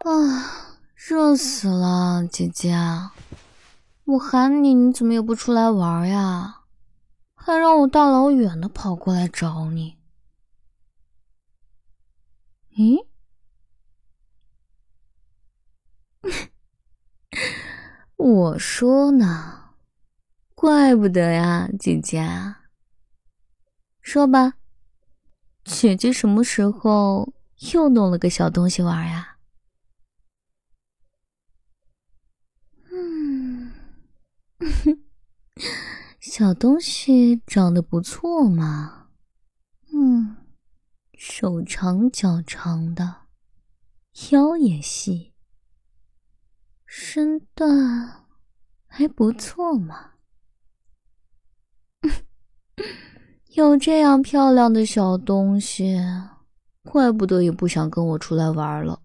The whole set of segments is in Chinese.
啊，热死了，姐姐，我喊你，你怎么也不出来玩呀？还让我大老远的跑过来找你。咦？我说呢，怪不得呀，姐姐。说吧，姐姐什么时候又弄了个小东西玩呀？小东西长得不错嘛，手长脚长的，腰也细，身段还不错嘛。有这样漂亮的小东西，怪不得也不想跟我出来玩了。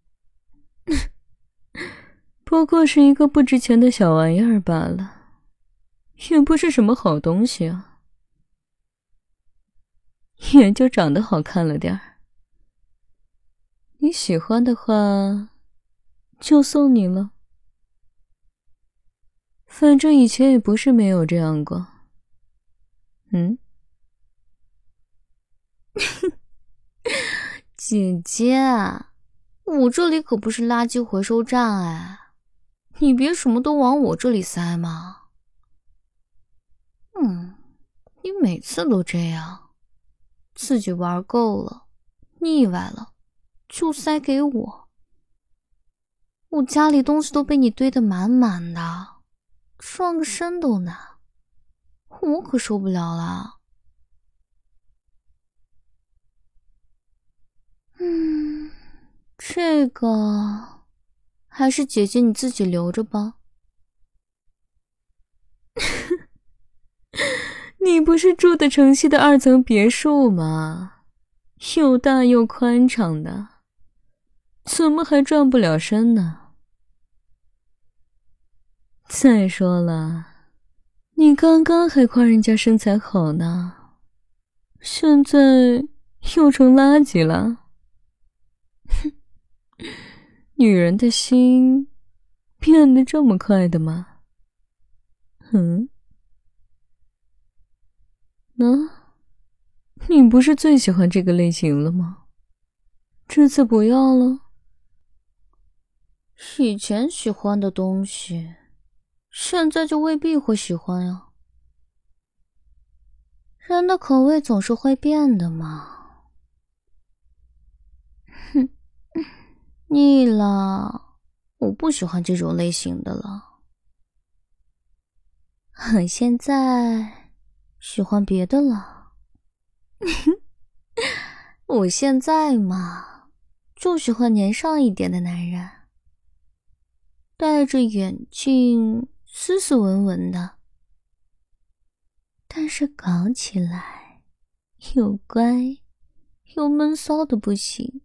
不过是一个不值钱的小玩意儿罢了，也不是什么好东西啊，也就长得好看了点儿。你喜欢的话，就送你了。反正以前也不是没有这样过。姐姐，我这里可不是垃圾回收站哎，你别什么都往我这里塞嘛。你每次都这样，自己玩够了，腻歪了，就塞给我。我家里东西都被你堆得满满的，转个身都难，我可受不了了。这个还是姐姐你自己留着吧。你不是住的城西的2层别墅吗？又大又宽敞的，怎么还转不了身呢？再说了，你刚刚还夸人家身材好呢，现在又成垃圾了。女人的心变得这么快的吗？你不是最喜欢这个类型了吗？这次不要了？以前喜欢的东西，现在就未必会喜欢呀。人的口味总是会变的嘛。腻了，我不喜欢这种类型的了。现在喜欢别的了。我现在嘛，就喜欢年上一点的男人，戴着眼镜，斯斯文文的，但是搞起来又乖又闷骚的不行，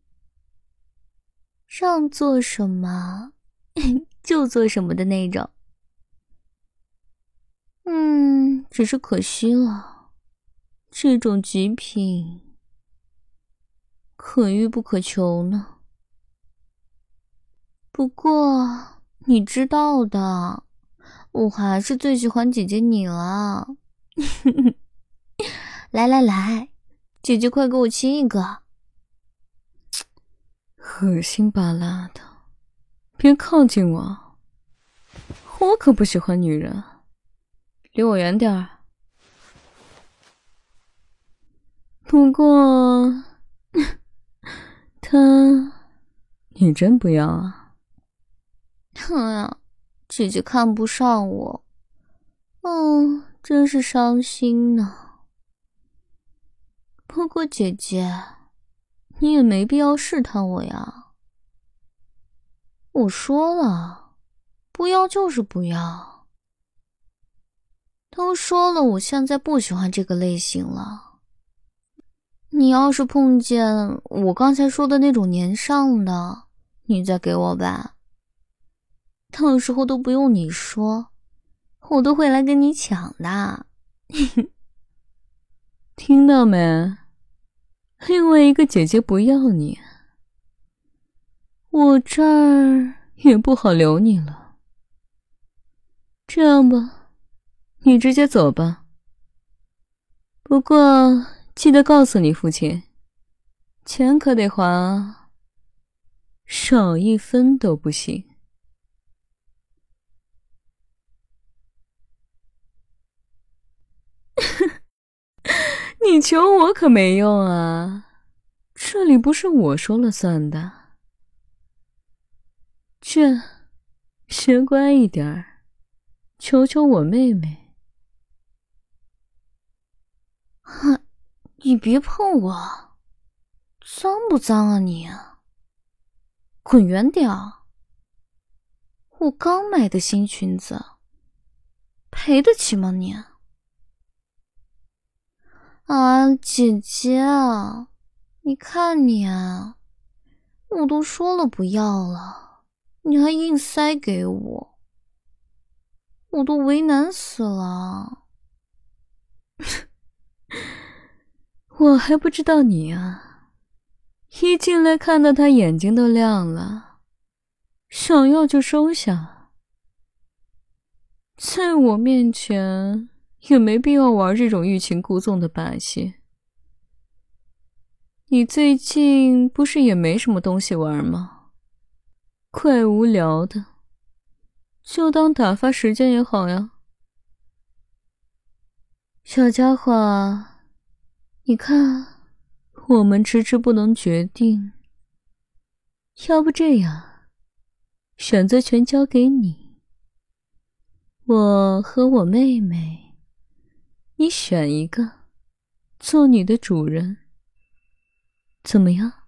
让做什么就做什么的那种。只是可惜了，这种极品可遇不可求呢。不过你知道的，我还是最喜欢姐姐你了。来来来，姐姐快给我亲一个。恶心巴拉的，别靠近我，我可不喜欢女人，离我远点儿。不过你真不要啊？姐姐看不上我，真是伤心呢。不过姐姐，你也没必要试探我呀。我说了，不要就是不要。都说了，我现在不喜欢这个类型了。你要是碰见我刚才说的那种年上的，你再给我吧。到时候都不用你说，我都会来跟你抢的。听到没？另外一个姐姐不要你， 我这儿也不好留你了。这样吧，你直接走吧。不过记得告诉你父亲，钱可得还啊，少1分都不行。你求我可没用啊，这里不是我说了算的。这，学乖一点儿，求求我妹妹。啊，你别碰我，脏不脏啊你？滚远点儿！我刚买的新裙子，赔得起吗你？啊，姐姐啊，你看你啊，我都说了不要了，你还硬塞给我，我都为难死了。我还不知道你啊，一进来看到他眼睛都亮了，想要就收下。在我面前也没必要玩这种欲擒故纵的把戏。你最近不是也没什么东西玩吗？怪无聊的，就当打发时间也好呀。小家伙，你看，我们迟迟不能决定，要不这样，选择权交给你，我和我妹妹，你选一个，做你的主人，怎么样？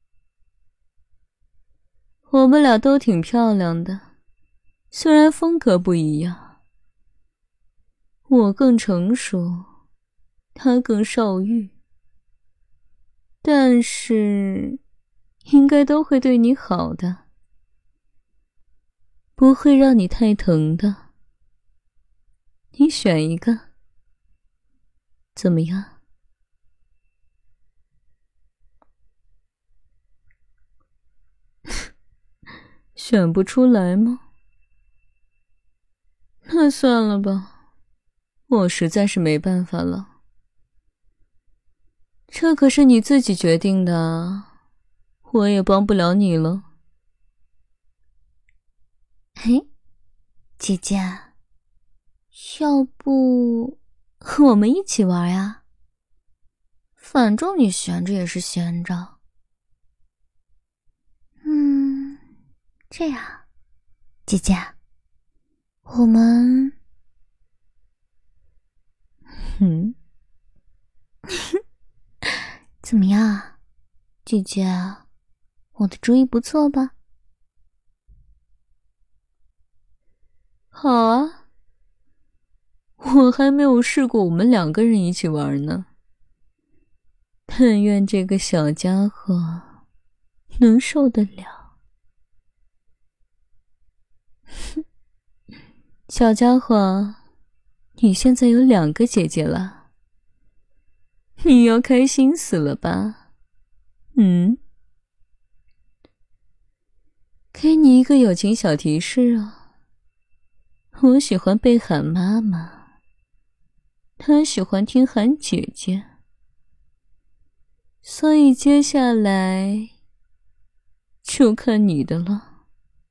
我们俩都挺漂亮的，虽然风格不一样，我更成熟，他更少欲，但是应该都会对你好的，不会让你太疼的。你选一个，怎么样？选不出来吗？那算了吧，我实在是没办法了。这可是你自己决定的啊，我也帮不了你了。嘿，姐姐，要不我们一起玩呀？反正你闲着也是闲着。这样，姐姐，我们怎么样，姐姐？我的主意不错吧？好啊，我还没有试过我们2个人一起玩呢。但愿这个小家伙能受得了。小家伙，你现在有2个姐姐了，你要开心死了吧？给你一个友情小提示啊，我喜欢被喊妈妈，她喜欢听喊姐姐，所以接下来就看你的了。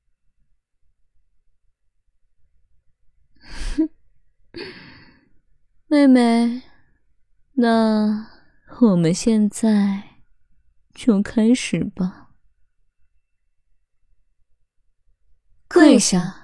妹妹，那我们现在就开始吧。跪下。